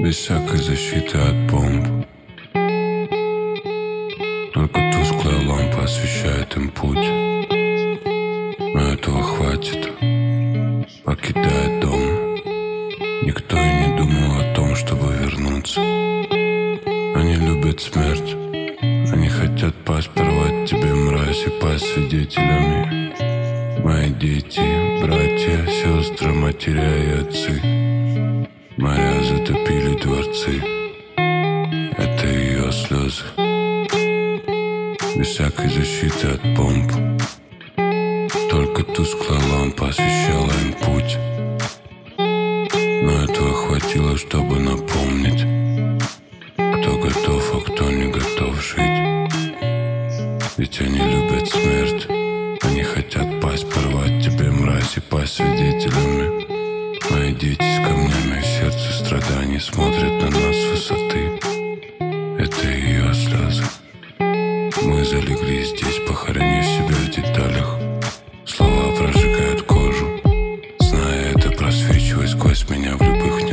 без всякой защиты от бомб. Только тусклая лампа освещает им путь. Но этого хватит. Покидая дом, никто и не думал о том, чтобы вернуться. Они любят смерть. Они хотят пасть, порвать тебе мразь и пасть свидетелями. Мои дети, братья, сестры, матеря и отцы. Моря затопили дворцы. Это ее слезы. Без всякой защиты от бомб. Только тусклая лампа освещала им путь. Но этого хватило, чтобы напомнить, кто готов, а кто не готов жить. Ведь они любят смерть. Они хотят пасть, порвать тебе мразь и пасть свидетелями. Мои дети с камнями в сердце страданий смотрят на нас с высоты. Это ее слезы. Мы залегли здесь, похоронив себя в деталях. Слова прожигают кожу. Зная это, просвечивай сквозь меня в любых